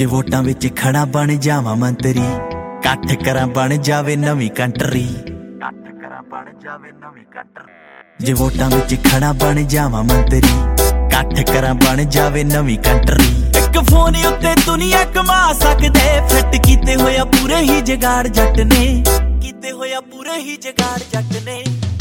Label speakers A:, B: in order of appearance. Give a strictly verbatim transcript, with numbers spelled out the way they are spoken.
A: ਜੇ ਵੋਟਾਂ ਵਿੱਚ ਖੜਾ ਬਣ ਜਾਵਾਂ ਮੰਤਰੀ, ਇਕੱਠ ਕਰਾਂ ਬਣ ਜਾਵੇ ਨਵੀਂ ਕੰਟਰੀ, ਇਕੱਠ ਕਰਾਂ ਬਣ ਜਾਵੇ ਨਵੀਂ ਕੰਟਰੀ। ਜੇ ਵੋਟਾਂ ਵਿੱਚ ਖੜਾ ਬਣ ਜਾਵਾਂ ਮੰਤਰੀ, ਇਕੱਠ ਕਰਾਂ ਬਣ ਜਾਵੇ ਨਵੀਂ ਕੰਟਰੀ। ਇੱਕ ਫੋਨ ਉੱਤੇ ਦੁਨੀਆ ਕਮਾ ਸਕਦੇ, ਫਿੱਟ ਕੀਤੇ ਹੋਇਆ ਪੂਰੇ ਹੀ ਜਗਾੜ ਜੱਟ ਨੇ, ਕੀਤੇ ਹੋਇਆ ਪੂਰੇ ਹੀ ਜਗਾੜ ਜੱਟ ਨੇ।